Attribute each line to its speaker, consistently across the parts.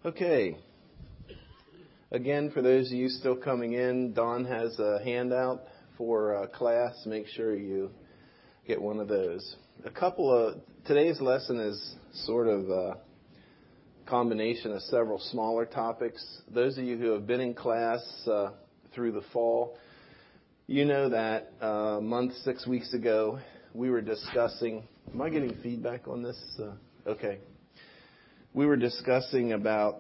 Speaker 1: Okay. Again, for those of you still coming in, Don has a handout for class. Make sure you get one of those. Today's lesson is sort of a combination of several smaller topics. Those of you who have been in class through the fall, you know that a month, 6 weeks ago, we were discussing. Am I getting feedback on this? Okay. We were discussing about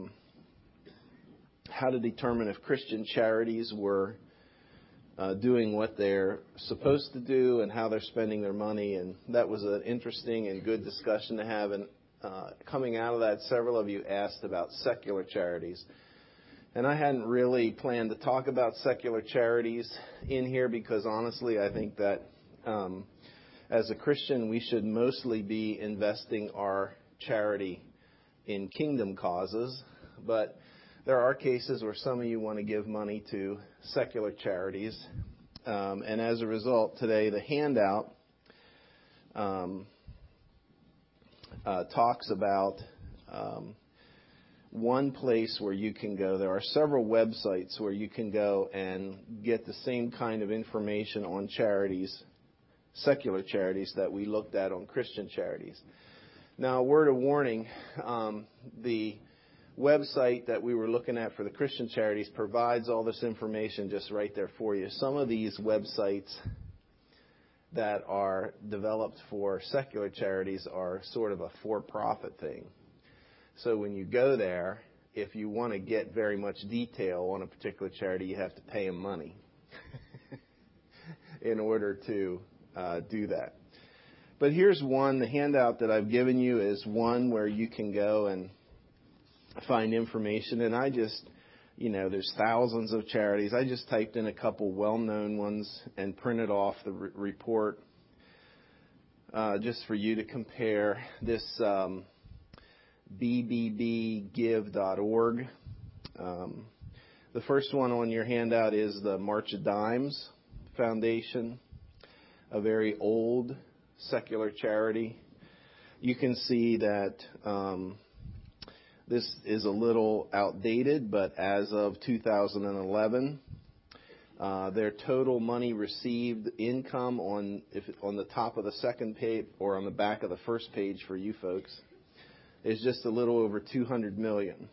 Speaker 1: how to determine if Christian charities were doing what they're supposed to do and how they're spending their money. And that was an interesting and good discussion to have. And coming out of that, several of you asked about secular charities. And I hadn't really planned to talk about secular charities in here because honestly, I think that as a Christian, we should mostly be investing our charity in kingdom causes, but there are cases where some of you want to give money to secular charities. And as a result, today the handout talks about one place where you can go. There are several websites where you can go and get the same kind of information on charities, secular charities, that we looked at on Christian charities. Now, a word of warning, the website that we were looking at for the Christian charities provides all this information just right there for you. Some of these websites that are developed for secular charities are sort of a for-profit thing. So when you go there, if you want to get very much detail on a particular charity, you have to pay them money in order to do that. But here's one. The handout that I've given you is one where you can go and find information. And I just, there's thousands of charities. I just typed in a couple well-known ones and printed off the report just for you to compare. This bbbgive.org. The first one on your handout is the March of Dimes Foundation, a very old secular charity. You can see that this is a little outdated, but as of 2011, their total money received income on the top of the second page or on the back of the first page for you folks is just a little over $200 million.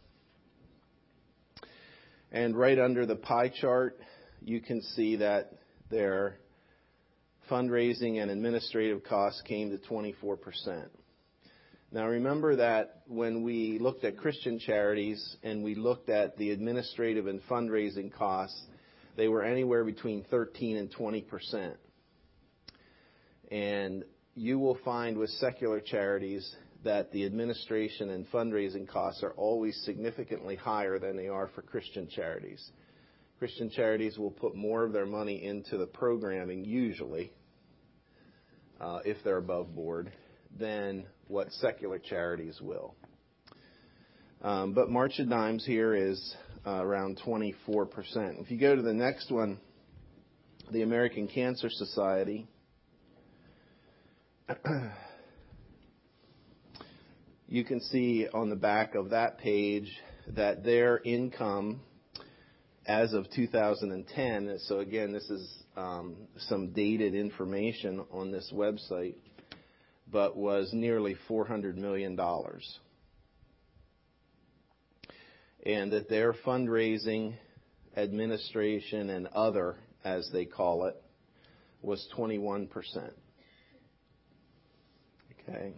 Speaker 1: And right under the pie chart, you can see that their fundraising and administrative costs came to 24%. Now remember that when we looked at Christian charities and we looked at the administrative and fundraising costs, they were anywhere between 13 and 20%. And you will find with secular charities that the administration and fundraising costs are always significantly higher than they are for Christian charities. Christian charities will put more of their money into the programming, usually, if they're above board, than what secular charities will. But March of Dimes here is around 24%. If you go to the next one, the American Cancer Society, you can see on the back of that page that their income as of 2010, so again, this is some dated information on this website, but was nearly $400 million. And that their fundraising, administration, and other, as they call it, was 21%. Okay.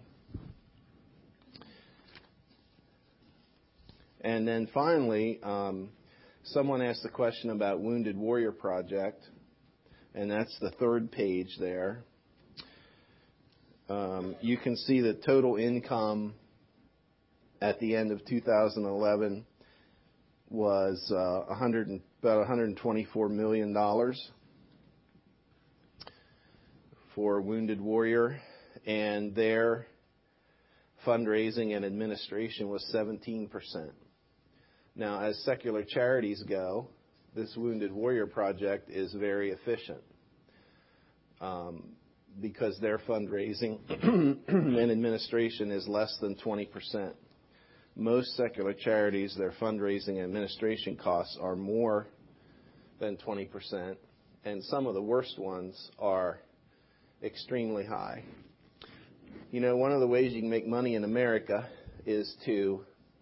Speaker 1: And then finally, someone asked a question about Wounded Warrior Project, and that's the third page there. You can see the total income at the end of 2011 was about $124 million for Wounded Warrior, and their fundraising and administration was 17%. Now, as secular charities go, this Wounded Warrior Project is very efficient because their fundraising and administration is less than 20%. most secular charities, their fundraising and administration costs are more than 20%, and some of the worst ones are extremely high. You know, one of the ways you can make money in America is to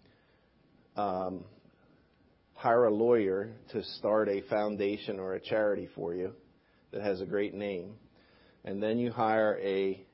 Speaker 1: hire a lawyer to start a foundation or a charity for you that has a great name, and then you hire a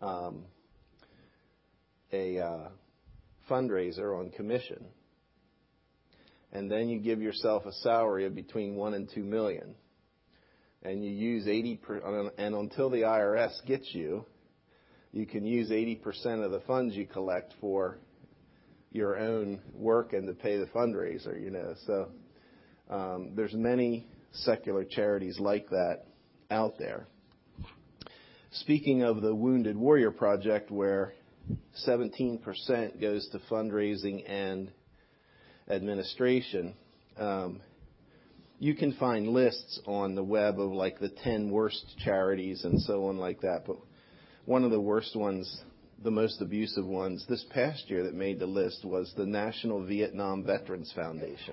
Speaker 1: fundraiser on commission, and then you give yourself a salary of between $1 and $2 million, and you use 80%, and until the IRS gets you, you can use 80% of the funds you collect for your own work and to pay the fundraiser. You know, so there's many secular charities like that out there. Speaking of the Wounded Warrior Project, where 17% goes to fundraising and administration, you can find lists on the web of like the 10 worst charities and so on like that. But one of the worst ones, the most abusive ones this past year that made the list was the National Vietnam Veterans Foundation.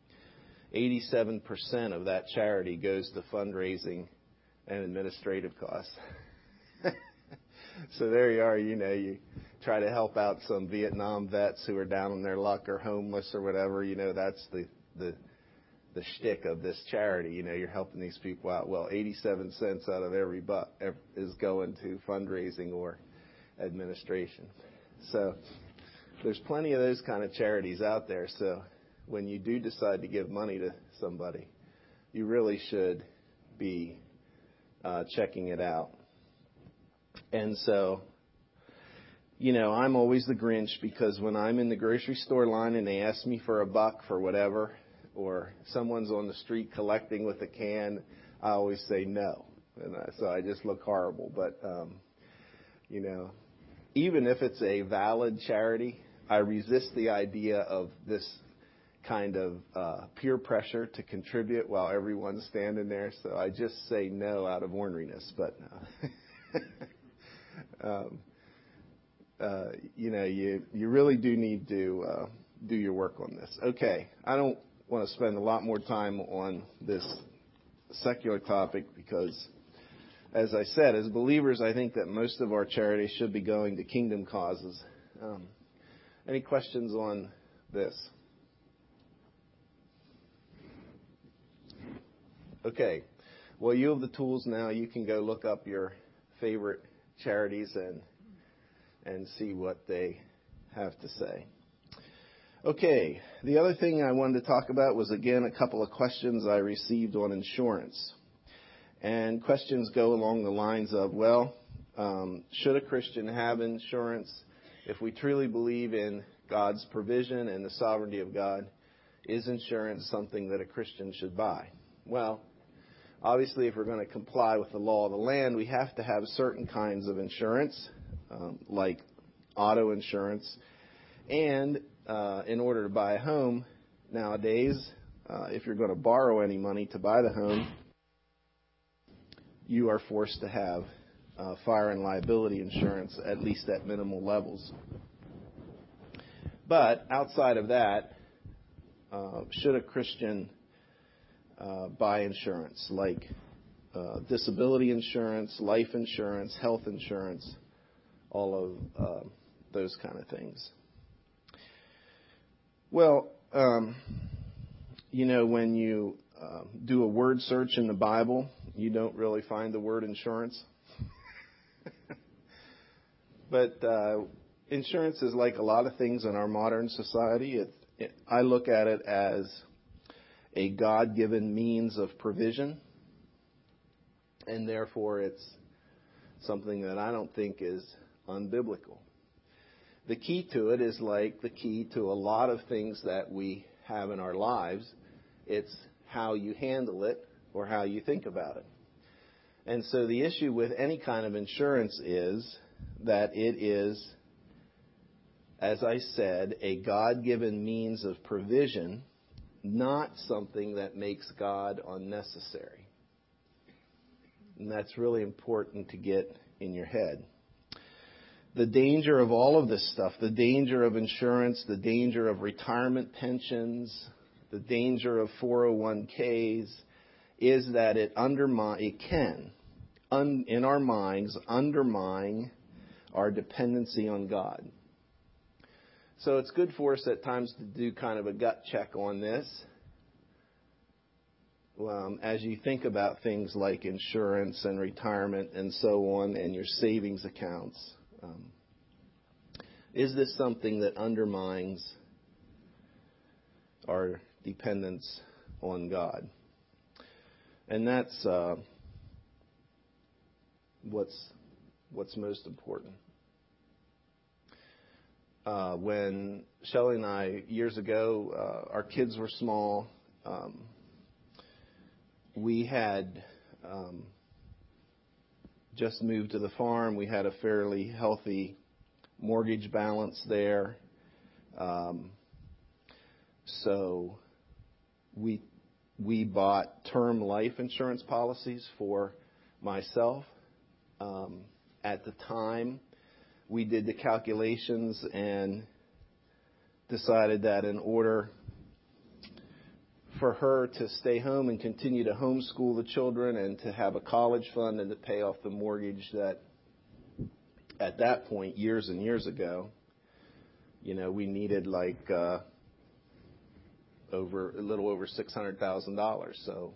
Speaker 1: 87% of that charity goes to fundraising and administrative costs. So there you are, you know, you try to help out some Vietnam vets who are down on their luck or homeless or whatever, you know, that's the shtick of this charity. You know, you're helping these people out. Well, 87 cents out of every buck is going to fundraising or administration. So there's plenty of those kind of charities out there. So when you do decide to give money to somebody, you really should be checking it out. And so, you know, I'm always the Grinch, because when I'm in the grocery store line and they ask me for a buck for whatever, or someone's on the street collecting with a can, I always say no. And so I just look horrible. But, you know, even if it's a valid charity, I resist the idea of this kind of peer pressure to contribute while everyone's standing there. So I just say no out of orneriness. But you know, you really do need to do your work on this. Okay, I don't want to spend a lot more time on this secular topic because, as I said, as believers, I think that most of our charities should be going to kingdom causes. Any questions on this? Okay. Well, you have the tools now. You can go look up your favorite charities and see what they have to say. Okay. The other thing I wanted to talk about was, again, a couple of questions I received on insurance. And questions go along the lines of, well, should a Christian have insurance? If we truly believe in God's provision and the sovereignty of God, is insurance something that a Christian should buy? Well, obviously, if we're going to comply with the law of the land, we have to have certain kinds of insurance, like auto insurance. And in order to buy a home nowadays, if you're going to borrow any money to buy the home, you are forced to have fire and liability insurance, at least at minimal levels. But outside of that, should a Christian buy insurance, like disability insurance, life insurance, health insurance, all of those kind of things? Well, you know, when you do a word search in the Bible, you don't really find the word insurance. But insurance is like a lot of things in our modern society. I look at it as a God-given means of provision, and therefore it's something that I don't think is unbiblical. The key to it is like the key to a lot of things that we have in our lives. It's how you handle it or how you think about it. And so the issue with any kind of insurance is that it is, as I said, a God-given means of provision, not something that makes God unnecessary. And that's really important to get in your head. the danger of all of this stuff, the danger of insurance, the danger of retirement pensions, the danger of 401ks, is that it can, in our minds, undermine our dependency on God. So it's good for us at times to do kind of a gut check on this. As you think about things like insurance and retirement and so on and your savings accounts, is this something that undermines our dependence on God? And that's what's most important. When Shelley and I, years ago, our kids were small, we had just moved to the farm. We had a fairly healthy mortgage balance there. So we bought term life insurance policies for myself. At the time, we did the calculations and decided that in order for her to stay home and continue to homeschool the children and to have a college fund and to pay off the mortgage that at that point, years and years ago, we needed like a little over $600,000. So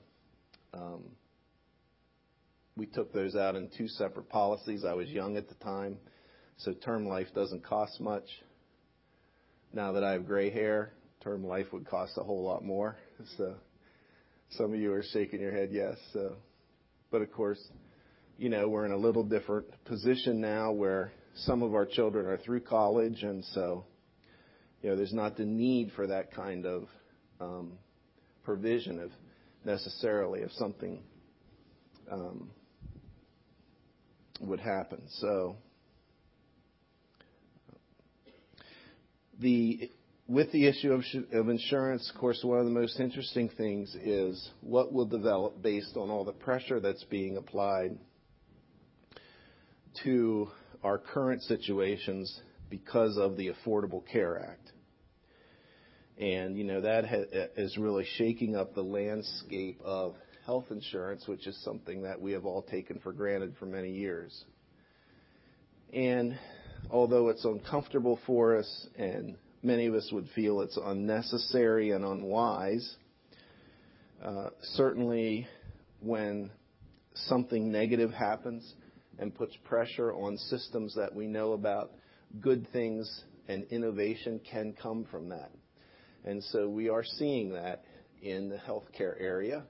Speaker 1: we took those out in two separate policies. I was young at the time, so term life doesn't cost much. Now that I have gray hair, term life would cost a whole lot more. So some of you are shaking your head yes. But of course, we're in a little different position now where some of our children are through college, and so there's not the need for that kind of provision if something would happen. So with the issue of insurance, of course, one of the most interesting things is what will develop based on all the pressure that's being applied to our current situations because of the Affordable Care Act. And, that is really shaking up the landscape of health insurance, which is something that we have all taken for granted for many years. And although it's uncomfortable for us and many of us would feel it's unnecessary and unwise, certainly when something negative happens and puts pressure on systems that we know about, good things and innovation can come from that. And so we are seeing that in the healthcare area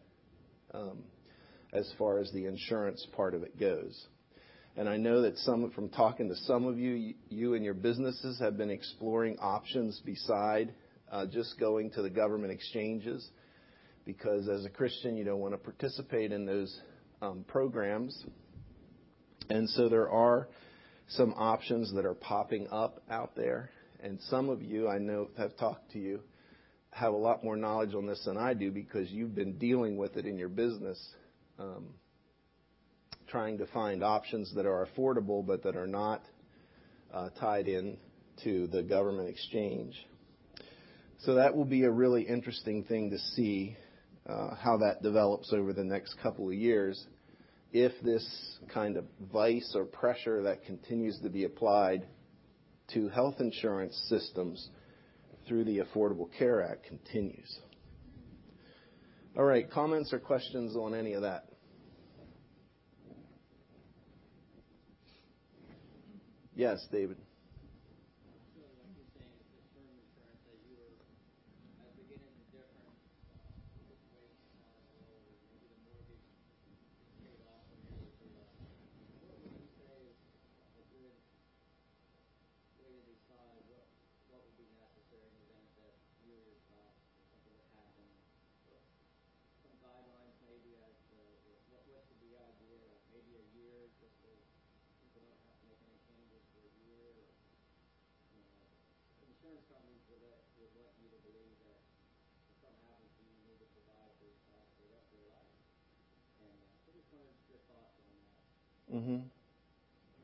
Speaker 1: as far as the insurance part of it goes. And I know that from talking to some of you, you and your businesses have been exploring options beside just going to the government exchanges, because as a Christian, you don't want to participate in those programs. And so there are some options that are popping up out there. And some of you, I know, have talked to you, have a lot more knowledge on this than I do because you've been dealing with it in your business, trying to find options that are affordable but that are not tied in to the government exchange. So that will be a really interesting thing to see how that develops over the next couple of years, if this kind of vice or pressure that continues to be applied to health insurance systems through the Affordable Care Act continues. All right, comments or questions on any of that? Yes, David.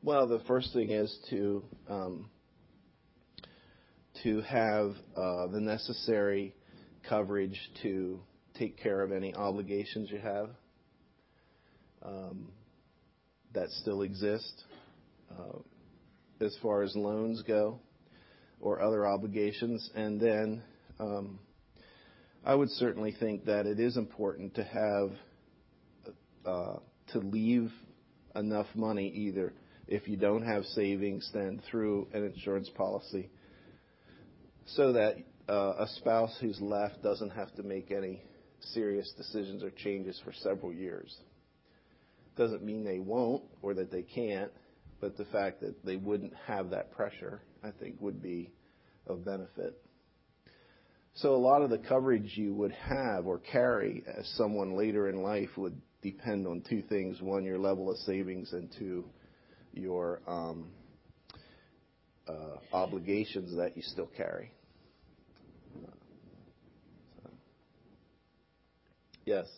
Speaker 1: Well, the first thing is to have the necessary coverage to take care of any obligations you have that still exist as far as loans go or other obligations. And then I would certainly think that it is important to have to leave enough money, either if you don't have savings, then through an insurance policy, so that a spouse who's left doesn't have to make any serious decisions or changes for several years. Doesn't mean they won't or that they can't, but the fact that they wouldn't have that pressure, I think, would be of benefit. So a lot of the coverage you would have or carry as someone later in life would depend on two things. One, your level of savings, and two, your obligations that you still carry. Yes.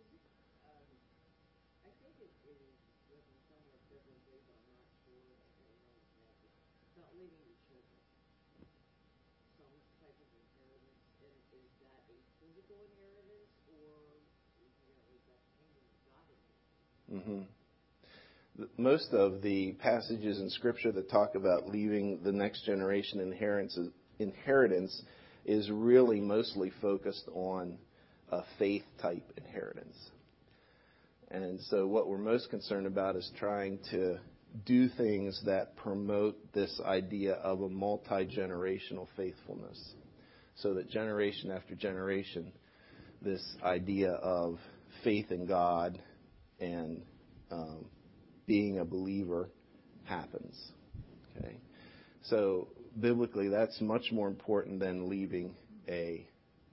Speaker 1: Mm-hmm. Most of the passages in Scripture that talk about leaving the next generation inheritance is really mostly focused on a faith-type inheritance. And so what we're most concerned about is trying to do things that promote this idea of a multi-generational faithfulness, so that generation after generation, this idea of faith in God and being a believer happens. Okay, so biblically, that's much more important than leaving a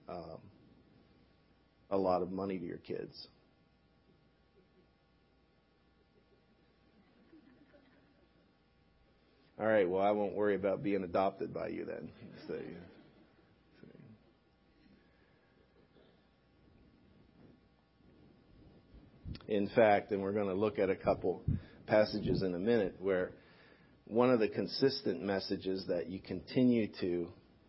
Speaker 1: lot of money to your kids. All right. Well, I won't worry about being adopted by you then. So, in fact, and we're going to look at a couple passages in a minute where one of the consistent messages that you continue to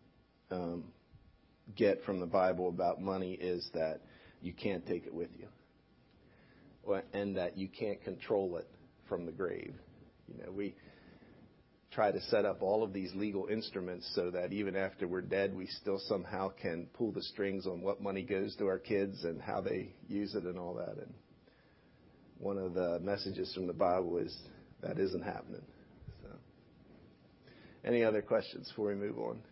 Speaker 1: get from the Bible about money is that you can't take it with you, and that you can't control it from the grave. You know, we try to set up all of these legal instruments so that even after we're dead, we still somehow can pull the strings on what money goes to our kids and how they use it and all that. And one of the messages from the Bible is that isn't happening. So, any other questions before we move on?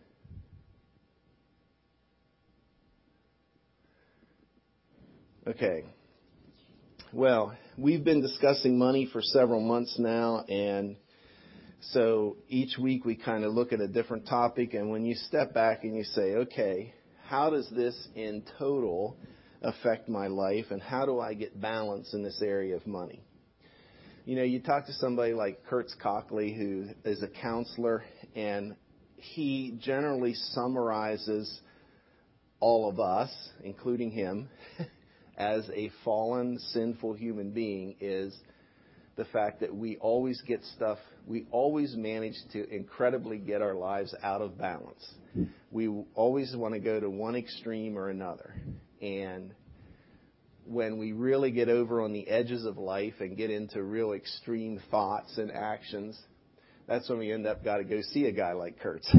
Speaker 1: Okay. Well, we've been discussing money for several months now, and so each week we kind of look at a different topic, and when you step back and you say, okay, how does this in total affect my life, and how do I get balance in this area of money? You know, you talk to somebody like Kurtz Cockley, who is a counselor, and he generally summarizes all of us, including him, as a fallen, sinful human being, is the fact that we always get stuff, we always manage to incredibly get our lives out of balance. We always want to go to one extreme or another. And when we really get over on the edges of life and get into real extreme thoughts and actions, that's when we end up got to go see a guy like Kurtz.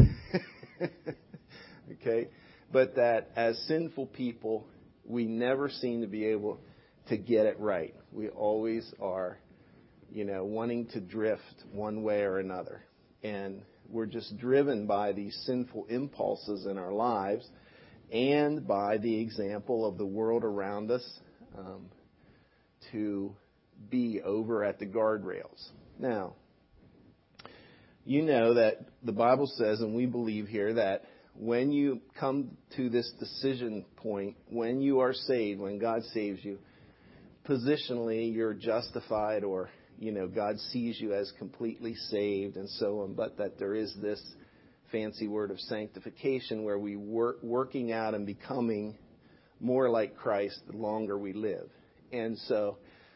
Speaker 1: Okay? But that as sinful people, we never seem to be able to get it right. We always are, you know, wanting to drift one way or another. And we're just driven by these sinful impulses in our lives and by the example of the world around us to be over at the guardrails. Now, you know that the Bible says, and we believe here, that when you come to this decision point, when you are saved, when God saves you, positionally you're justified, or, you know, God sees you as completely saved and so on, but that there is this fancy word of sanctification where we working out and becoming more like Christ the longer we live. And so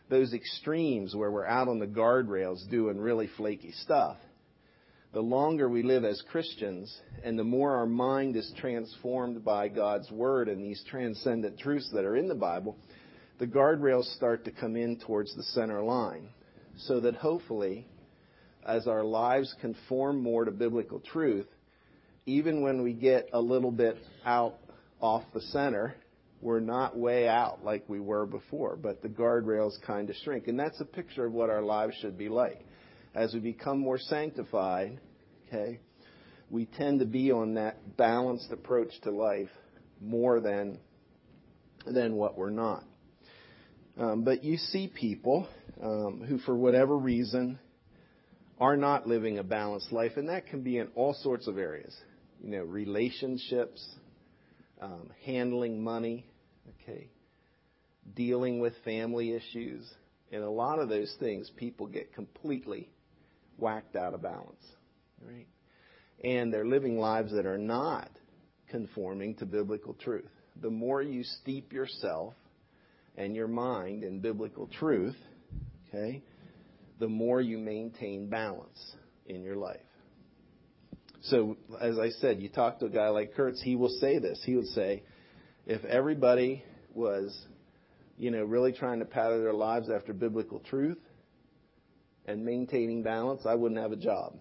Speaker 1: those extremes where we're out on the guardrails doing really flaky stuff. The longer we live as Christians and the more our mind is transformed by God's Word and these transcendent truths that are in the Bible, the guardrails start to come in towards the center line. So that hopefully, as our lives conform more to biblical truth, even when we get a little bit out off the center, we're not way out like we were before, but the guardrails kind of shrink. And that's a picture of what our lives should be like. As we become more sanctified, okay, we tend to be on that balanced approach to life more than what we're not. But you see people who, for whatever reason, are not living a balanced life, and that can be in all sorts of areas. Relationships, handling money, okay, dealing with family issues. And a lot of those things, people get completely whacked out of balance, right? And they're living lives that are not conforming to biblical truth. The more you steep yourself and your mind in biblical truth, okay, the more you maintain balance in your life. So, as I said, you talk to a guy like Kurtz, he will say this. He would say, if everybody was, really trying to pattern their lives after biblical truth and maintaining balance, I wouldn't have a job.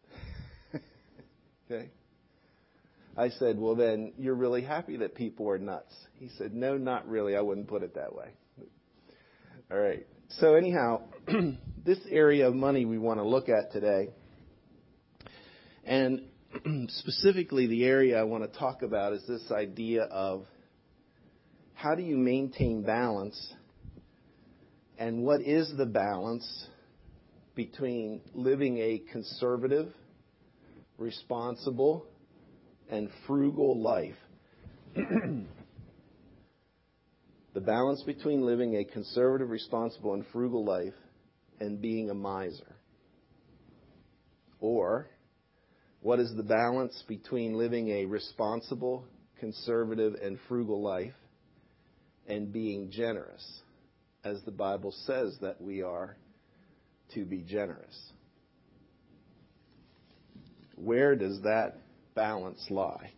Speaker 1: Okay? I said, well, then you're really happy that people are nuts. He said, no, not really. I wouldn't put it that way. All right. So anyhow, this area of money we want to look at today. And specifically the area I want to talk about is this idea of how do you maintain balance, and what is the balance between living a conservative, responsible, and frugal life. The balance between living a conservative, responsible, and frugal life and being a miser. Or, what is the balance between living a responsible, conservative, and frugal life and being generous, as the Bible says that we are to be generous? Where does that balance lie?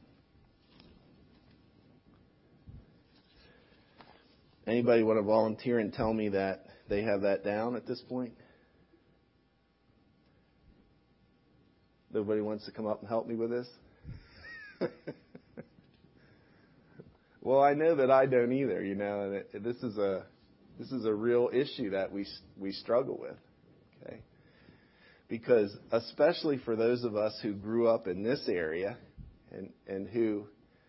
Speaker 1: Anybody want to volunteer and tell me that they have that down at this point? Nobody wants to come up and help me with this? Well, I know that I don't either, and this is a real issue that we struggle with, okay? Because especially for those of us who grew up in this area and who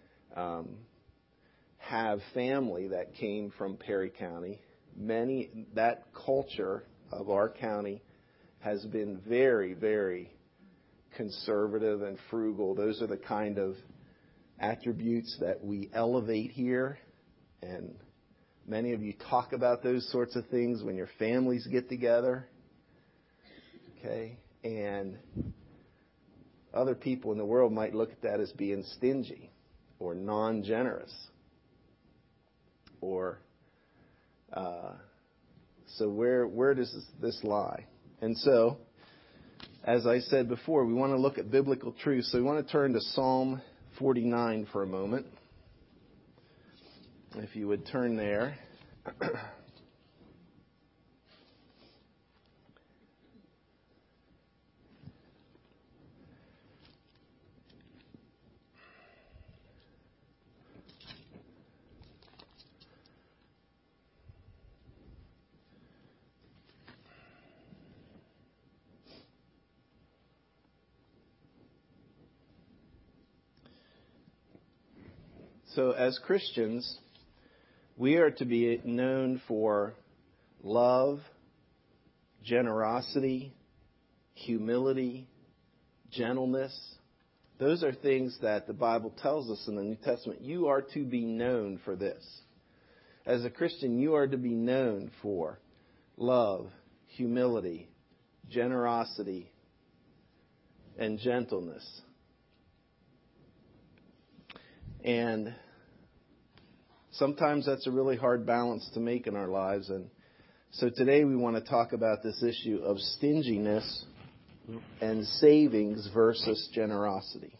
Speaker 1: have family that came from Perry County, that culture of our county has been very, very conservative and frugal. Those are the kind of attributes that we elevate here, and many of you talk about those sorts of things when your families get together. Okay, and other people in the world might look at that as being stingy or non-generous. Or, so where does this lie? And so, as I said before, we want to look at biblical truth. So we want to turn to Psalm 49 for a moment. If you would turn there. So as Christians, we are to be known for love, generosity, humility, gentleness. Those are things that the Bible tells us in the New Testament. You are to be known for this. As a Christian, you are to be known for love, humility, generosity, and gentleness. And sometimes that's a really hard balance to make in our lives. And So today we want to talk about this issue of stinginess and savings versus generosity.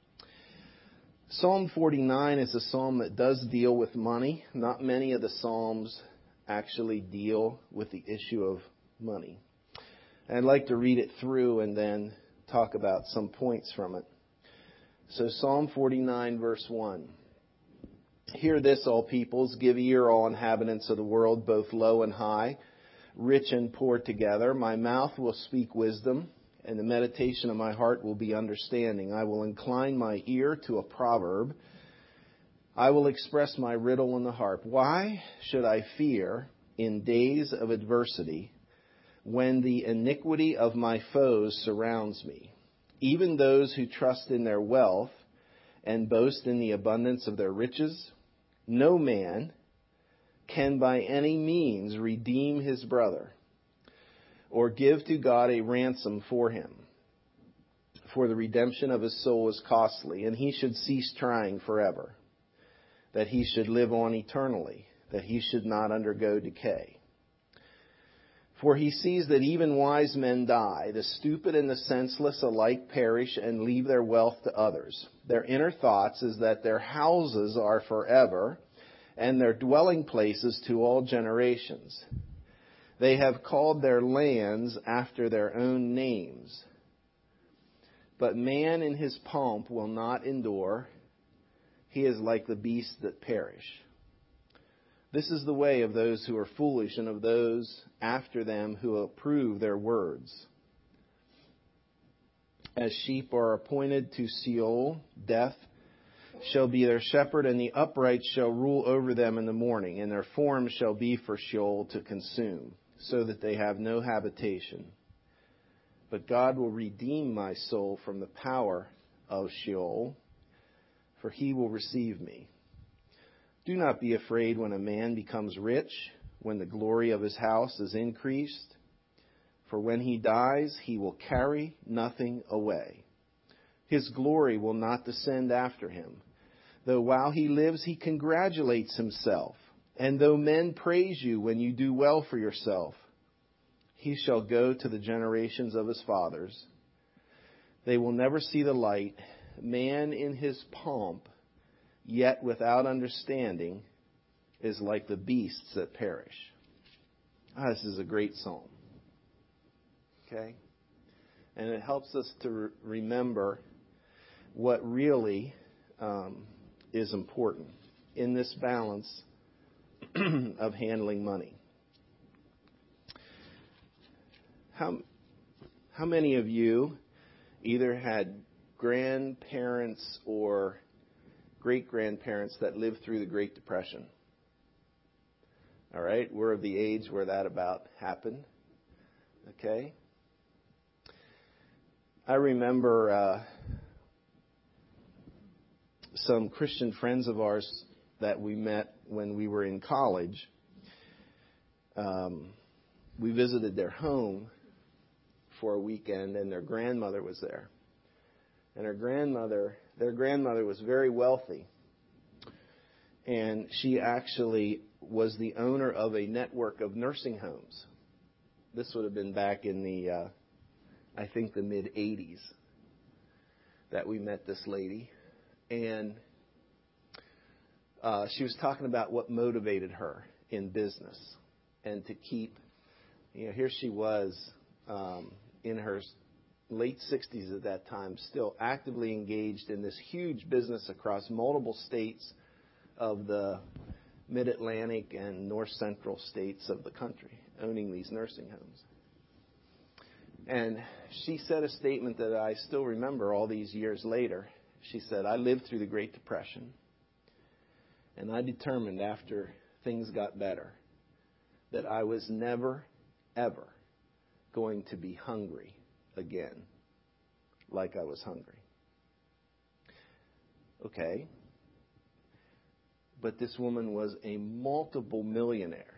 Speaker 1: Psalm 49 is a psalm that does deal with money. Not many of the psalms actually deal with the issue of money. I'd like to read it through and then talk about some points from it. So Psalm 49 verse 1. Hear this, all peoples, give ear, all inhabitants of the world, both low and high, rich and poor together. My mouth will speak wisdom, and the meditation of my heart will be understanding. I will incline my ear to a proverb. I will express my riddle on the harp. Why should I fear in days of adversity, when the iniquity of my foes surrounds me? Even those who trust in their wealth and boast in the abundance of their riches, no man can by any means redeem his brother or give to God a ransom for him. For the redemption of his soul is costly, and he should cease trying forever, that he should live on eternally, that he should not undergo decay. For he sees that even wise men die, the stupid and the senseless alike perish and leave their wealth to others. Their inner thoughts is that their houses are forever, and their dwelling places to all generations. They have called their lands after their own names. But man in his pomp will not endure. He is like the beasts that perish. This is the way of those who are foolish and of those after them who approve their words. As sheep are appointed to Sheol, death shall be their shepherd, and the upright shall rule over them in the morning, and their form shall be for Sheol to consume, so that they have no habitation. But God will redeem my soul from the power of Sheol, for he will receive me. Do not be afraid when a man becomes rich, when the glory of his house is increased. For when he dies, he will carry nothing away. His glory will not descend after him. Though while he lives, he congratulates himself. And though men praise you when you do well for yourself, he shall go to the generations of his fathers. They will never see the light. Man in his pomp, yet without understanding, is like the beasts that perish. This is a great psalm. Okay? And it helps us to remember what really is important in this balance of handling money. How many of you either had grandparents or great-grandparents that lived through the Great Depression? All right, we're of the age where that about happened. Okay? I remember some Christian friends of ours that we met when we were in college. We visited their home for a weekend, and their grandmother was there. And their grandmother was very wealthy. And she actually was the owner of a network of nursing homes. This would have been back in the, I think, the mid-'80s that we met this lady. And she was talking about what motivated her in business and to keep, here she was in her late 60s at that time, still actively engaged in this huge business across multiple states of the mid-Atlantic and north-central states of the country, owning these nursing homes. And she said a statement that I still remember all these years later. She said, I lived through the Great Depression, and I determined after things got better that I was never, ever going to be hungry again like I was hungry. Okay. But this woman was a multiple millionaire,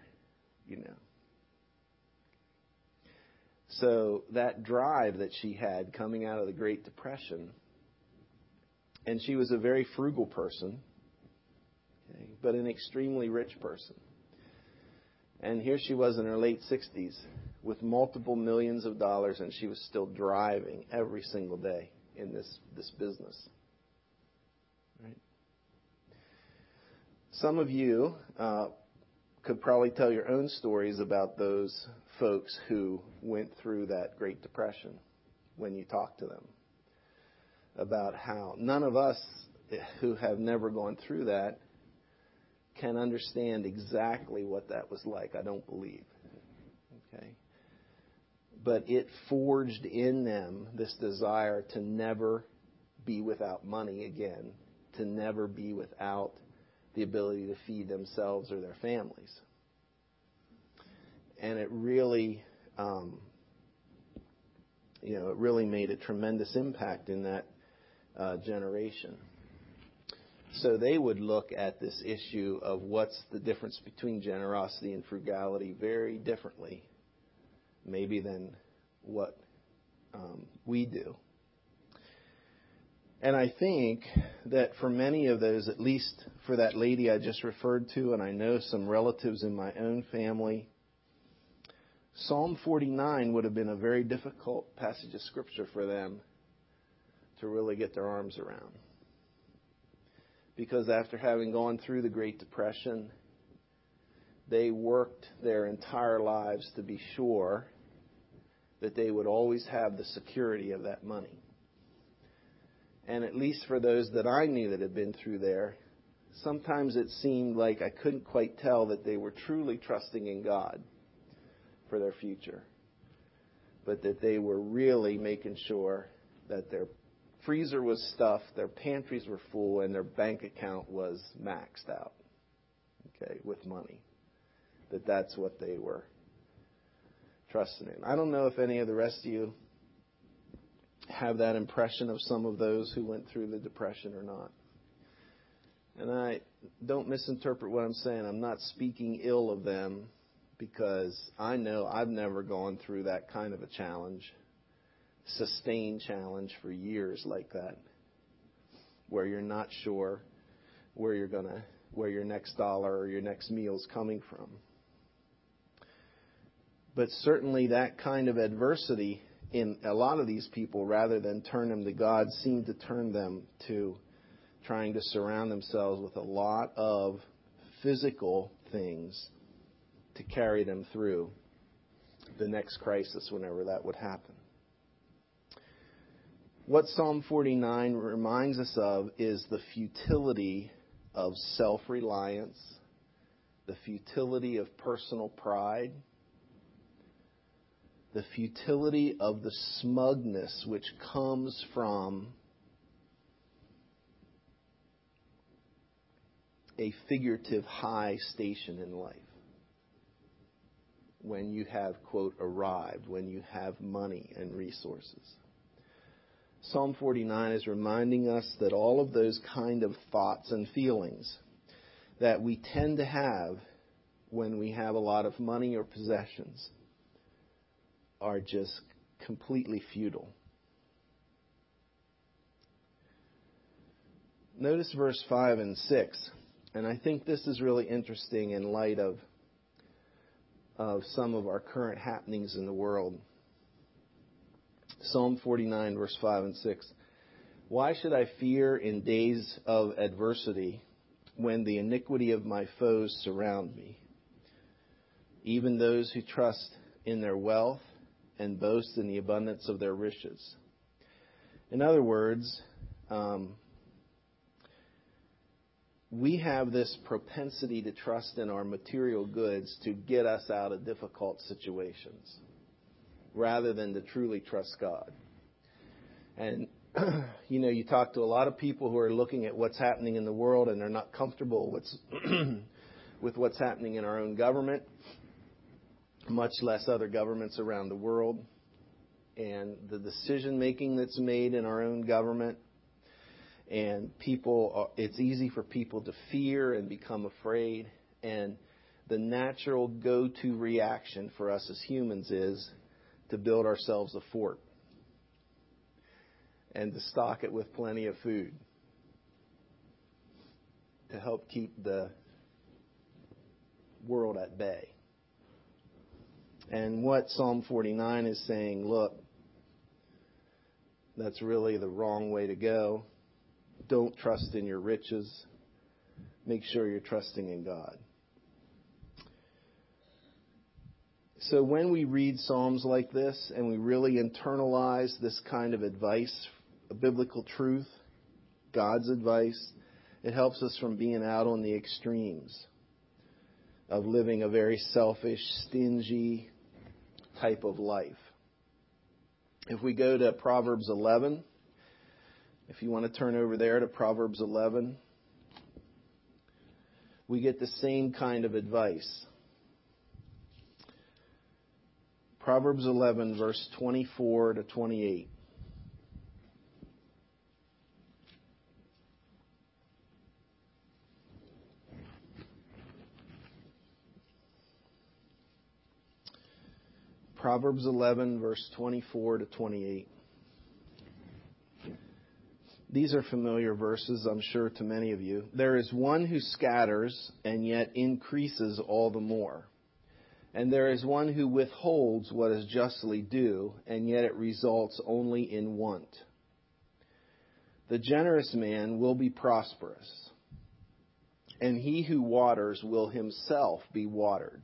Speaker 1: So that drive that she had coming out of the Great Depression, and she was a very frugal person, okay, but an extremely rich person. And here she was in her late 60s with multiple millions of dollars, and she was still driving every single day in this business. Right? Some of you could probably tell your own stories about those folks who went through that Great Depression when you talk to them. About how none of us who have never gone through that can understand exactly what that was like, I don't believe. Okay? But it forged in them this desire to never be without money again, to never be without the ability to feed themselves or their families. And it really, it really made a tremendous impact in that generation. So they would look at this issue of what's the difference between generosity and frugality very differently, maybe than what we do. And I think that for many of those, at least for that lady I just referred to, and I know some relatives in my own family, Psalm 49 would have been a very difficult passage of Scripture for them to really get their arms around. Because after having gone through the Great Depression, they worked their entire lives to be sure that they would always have the security of that money. And at least for those that I knew that had been through there, sometimes it seemed like I couldn't quite tell that they were truly trusting in God for their future, but that they were really making sure that their freezer was stuffed, their pantries were full, and their bank account was maxed out, okay, with money. That's what they were trusting in. I don't know if any of the rest of you have that impression of some of those who went through the Depression or not. And I don't misinterpret what I'm saying. I'm not speaking ill of them, because I know I've never gone through that kind of a challenge, sustained challenge for years like that, where you're not sure where your next dollar or your next meal is coming from. But certainly that kind of adversity in a lot of these people, rather than turn them to God, seemed to turn them to trying to surround themselves with a lot of physical things to carry them through the next crisis, whenever that would happen. What Psalm 49 reminds us of is the futility of self-reliance, the futility of personal pride, the futility of the smugness which comes from a figurative high station in life. When you have, quote, arrived, when you have money and resources. Psalm 49 is reminding us that all of those kind of thoughts and feelings that we tend to have when we have a lot of money or possessions are just completely futile. Notice verse 5 and 6, and I think this is really interesting in light of some of our current happenings in the world. Psalm 49, verse 5 and 6. Why should I fear in days of adversity when the iniquity of my foes surround me? Even those who trust in their wealth and boast in the abundance of their riches. In other words, we have this propensity to trust in our material goods to get us out of difficult situations, rather than to truly trust God. And, you talk to a lot of people who are looking at what's happening in the world, and they're not comfortable with what's happening in our own government, much less other governments around the world, and the decision-making that's made in our own government. And it's easy for people to fear and become afraid. And the natural go-to reaction for us as humans is to build ourselves a fort and to stock it with plenty of food to help keep the world at bay. And what Psalm 49 is saying, look, that's really the wrong way to go. Don't trust in your riches. Make sure you're trusting in God. So when we read Psalms like this and we really internalize this kind of advice, a biblical truth, God's advice, it helps us from being out on the extremes of living a very selfish, stingy type of life. If we go to Proverbs 11, if you want to turn over there to Proverbs 11, we get the same kind of advice. Proverbs 11, verse 24 to 28. Proverbs 11, verse 24 to 28. These are familiar verses, I'm sure, to many of you. There is one who scatters and yet increases all the more. And there is one who withholds what is justly due, and yet it results only in want. The generous man will be prosperous, and he who waters will himself be watered.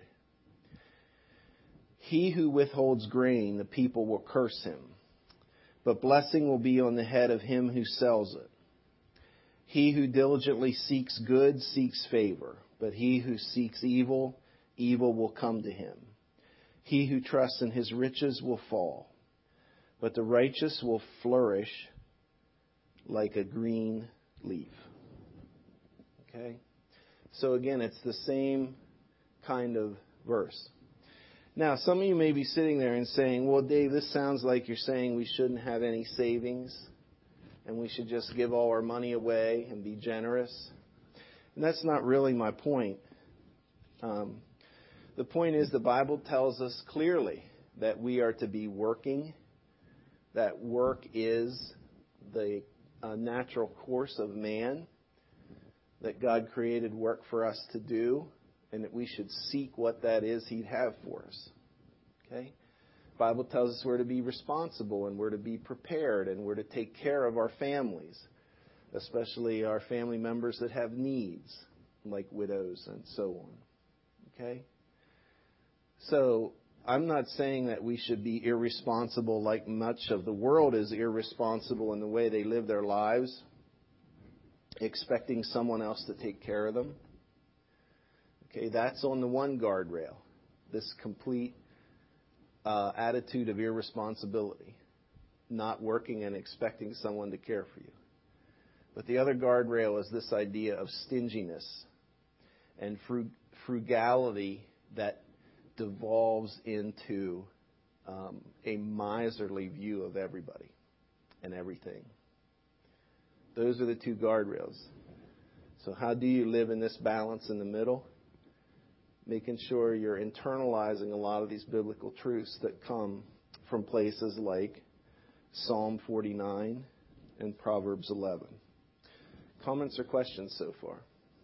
Speaker 1: He who withholds grain, the people will curse him, but blessing will be on the head of him who sells it. He who diligently seeks good seeks favor, but he who seeks evil, evil will come to him. He who trusts in his riches will fall, but the righteous will flourish like a green leaf. Okay? So again, it's the same kind of verse. Now, some of you may be sitting there and saying, well, Dave, this sounds like you're saying we shouldn't have any savings and we should just give all our money away and be generous. And that's not really my point. The point is the Bible tells us clearly that we are to be working, that work is the natural course of man, that God created work for us to do, and that we should seek what that is He'd have for us. Okay? The Bible tells us we're to be responsible and we're to be prepared and we're to take care of our families, especially our family members that have needs, like widows and so on. Okay? So I'm not saying that we should be irresponsible like much of the world is irresponsible in the way they live their lives, expecting someone else to take care of them. Okay, that's on the one guardrail, this complete attitude of irresponsibility, not working and expecting someone to care for you. But the other guardrail is this idea of stinginess and frugality that devolves into a miserly view of everybody and everything. Those are the two guardrails. So how do you live in this balance in the middle? Making sure you're internalizing a lot of these biblical truths that come from places like Psalm 49 and Proverbs 11. Comments or questions so far?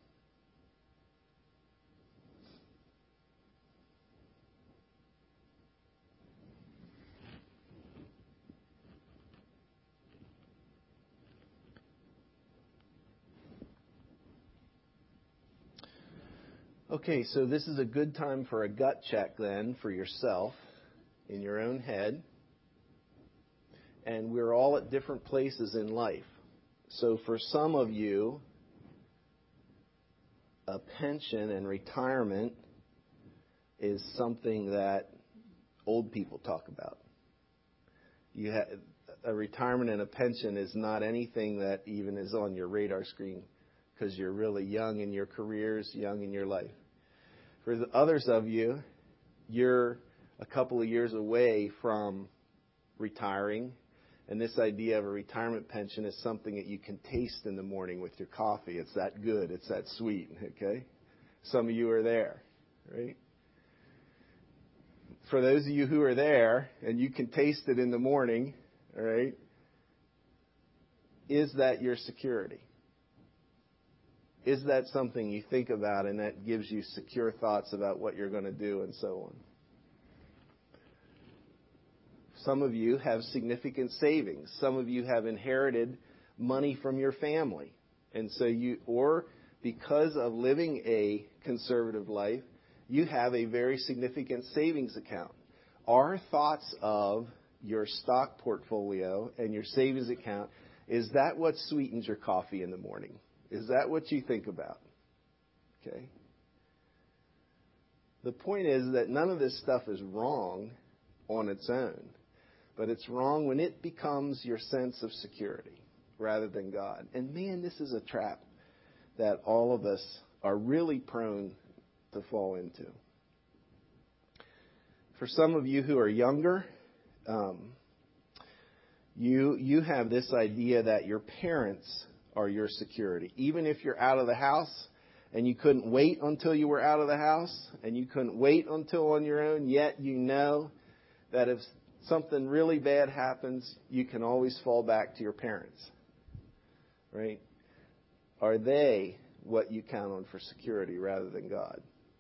Speaker 1: Okay, so this is a good time for a gut check then for yourself in your own head. And we're all at different places in life. So for some of you, a pension and retirement is something that old people talk about. A retirement and a pension is not anything that even is on your radar screen because you're really young in your careers, young in your life. For the others of you, you're a couple of years away from retiring, and this idea of a retirement pension is something that you can taste in the morning with your coffee. It's that good. It's that sweet, okay? Some of you are there, right? For those of you who are there, and you can taste it in the morning, all right, is that your security? Is that something you think about and that gives you secure thoughts about what you're going to do and so on? Some of you have significant savings. Some of you have inherited money from your family. And so or because of living a conservative life, you have a very significant savings account. Our thoughts of your stock portfolio and your savings account, is that what sweetens your coffee in the morning? Is that what you think about? Okay. The point is that none of this stuff is wrong on its own, but it's wrong when it becomes your sense of security rather than God. And man, this is a trap that all of us are really prone to fall into. For some of you who are younger, you have this idea that your parents are your security. Even if you're out of the house and you couldn't wait until you were out of the house and you couldn't wait until on your own, yet you know that if something really bad happens, you can always fall back to your parents. Right? Are they what you count on for security rather than God?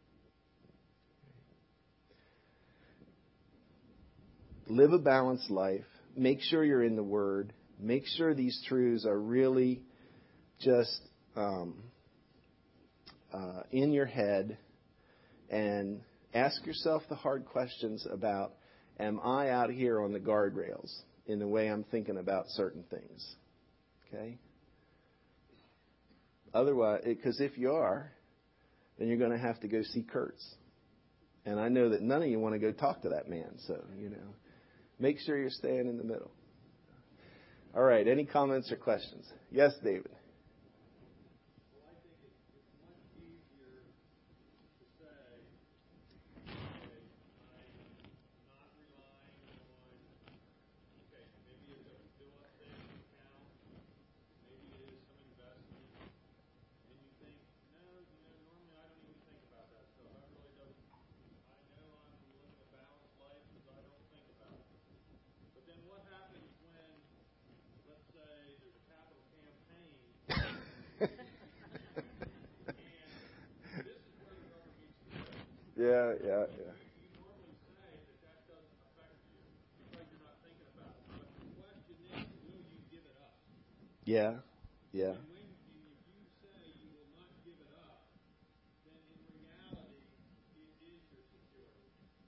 Speaker 1: Live a balanced life. Make sure you're in the Word. Make sure these truths are really just in your head. And ask yourself the hard questions about, am I out here on the guardrails in the way I'm thinking about certain things? Okay? Otherwise, because if you are, then you're going to have to go see Kurtz. And I know that none of you want to go talk to that man. So, make sure you're staying in the middle. All right. Any comments or questions? Yes, David.
Speaker 2: Well, I think it's much easier to say, okay, I'm not relying on, okay, maybe it's a fill-up savings account, maybe it is some investment, and you think, no, normally I don't even think about that stuff. I really don't. I know I'm living a balanced life because I don't think about it. But then what happens when, let's say, there's a capital campaign, and this is where the rubber meets the road.
Speaker 1: Yeah.
Speaker 2: You normally say that doesn't affect you because you're not thinking about it. But the question is, will you give it up?
Speaker 1: Yeah.
Speaker 2: And if you say you will not give it up, then in reality, it is your security.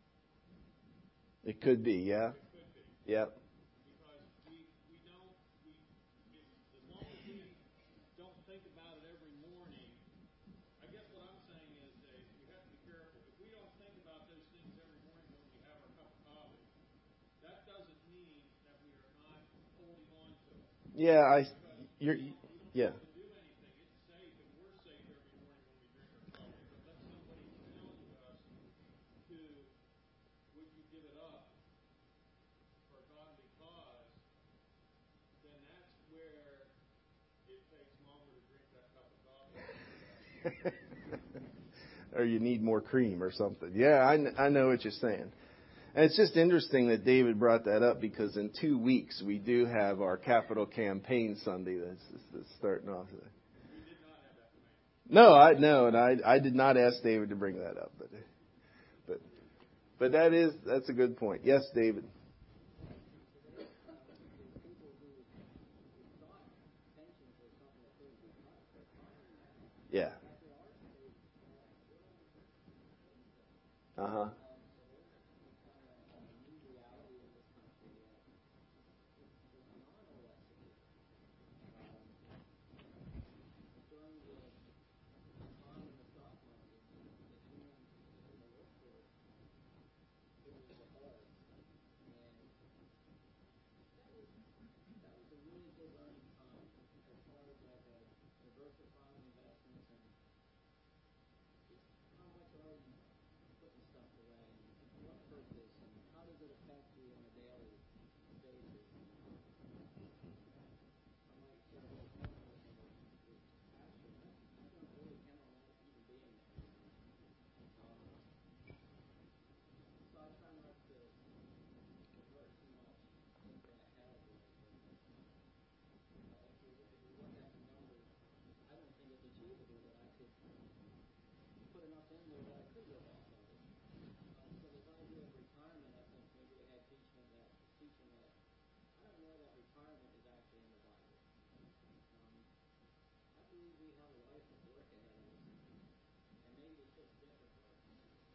Speaker 1: It could be, yeah.
Speaker 2: It could be.
Speaker 1: Yep.
Speaker 2: Because as long as we don't think about it every morning, I guess what I'm saying is, Dave, we have to be careful. If we don't think about those things every morning when we have our cup of coffee, that doesn't mean that we are not holding on to it.
Speaker 1: Yeah,
Speaker 2: We don't have to do anything. It's safe, and we're safe every morning when we drink our coffee. But let somebody challenge us to, would you give it up for a godly cause? Then that's where it takes longer to drink that cup of coffee.
Speaker 1: Or you need more cream or something. Yeah, I know what you're saying. And it's just interesting that David brought that up because in 2 weeks we do have our Capital Campaign Sunday that's starting off.
Speaker 2: We did not have that plan.
Speaker 1: No, and I did not ask David to bring that up, but that's a good point. Yes, David. Yeah. Uh-huh.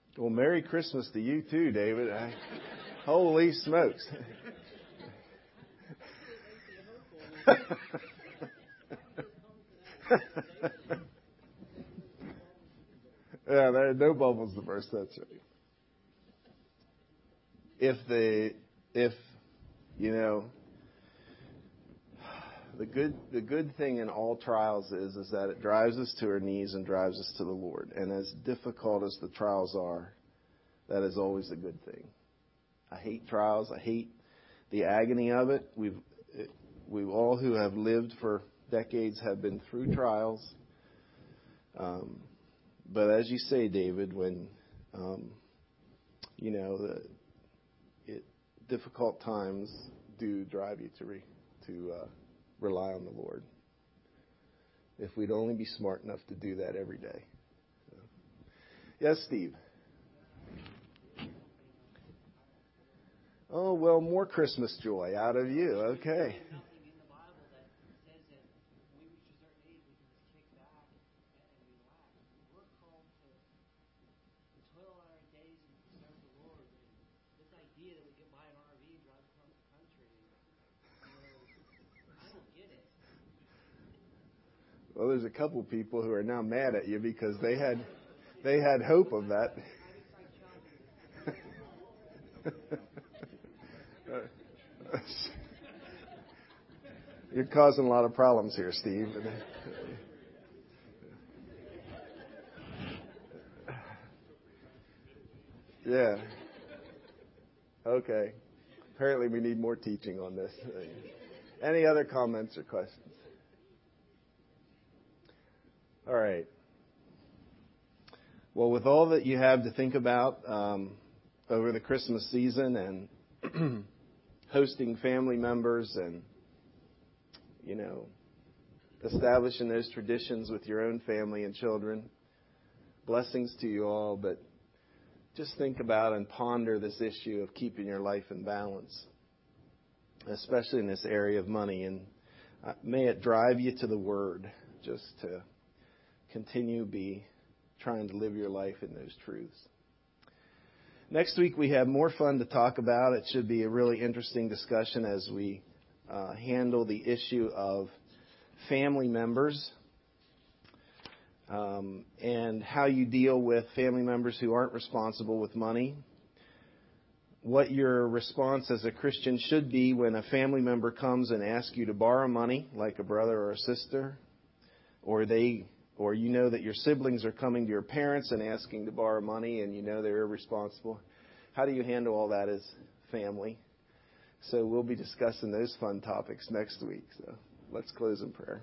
Speaker 1: Well, Merry Christmas to you too, David. Holy smokes. Yeah, there are no bubbles to burst. That's right. If you know, the good thing in all trials is that it drives us to our knees and drives us to the Lord. And as difficult as the trials are, that is always a good thing. I hate trials. I hate the agony of it. We've all who have lived for decades have been through trials. But as you say, David, when difficult times do drive you to rely on the Lord. If we'd only be smart enough to do that every day. So. Yes, Steve. Oh, well, more Christmas joy out of you. Okay. Well, there's a couple people who are now mad at you because they had hope of that. You're causing a lot of problems here, Steve. Yeah. Okay. Apparently we need more teaching on this. Any other comments or questions? All right. Well, with all that you have to think about over the Christmas season and hosting family members and, establishing those traditions with your own family and children, blessings to you all, but just think about and ponder this issue of keeping your life in balance, especially in this area of money. And may it drive you to the Word just to continue trying to live your life in those truths. Next week we have more fun to talk about. It should be a really interesting discussion as we handle the issue of family members and how you deal with family members who aren't responsible with money. What your response as a Christian should be when a family member comes and asks you to borrow money, like a brother or a sister, or you know that your siblings are coming to your parents and asking to borrow money and you know they're irresponsible. How do you handle all that as family? So we'll be discussing those fun topics next week. So let's close in prayer.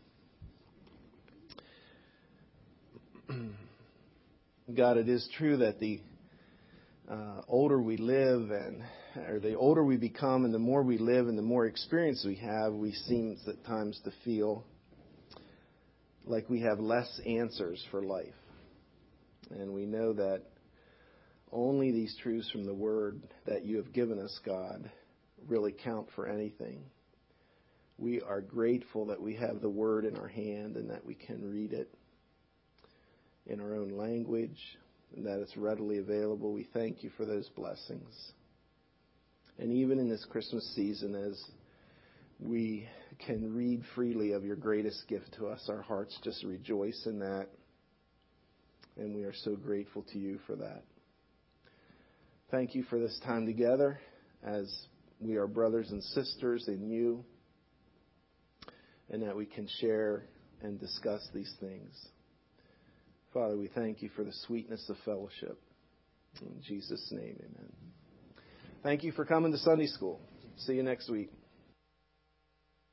Speaker 1: God, it is true that the older we live or the older we become and the more we live and the more experience we have, we seem at times to feel like we have less answers for life. And we know that only these truths from the Word that you have given us, God, really count for anything. We are grateful that we have the Word in our hand and that we can read it in our own language and that it's readily available. We thank you for those blessings. And even in this Christmas season, as we can read freely of your greatest gift to us, our hearts just rejoice in that. And we are so grateful to you for that. Thank you for this time together as we are brothers and sisters in you, and that we can share and discuss these things. Father, we thank you for the sweetness of fellowship. In Jesus' name, amen. Thank you for coming to Sunday school. See you next week.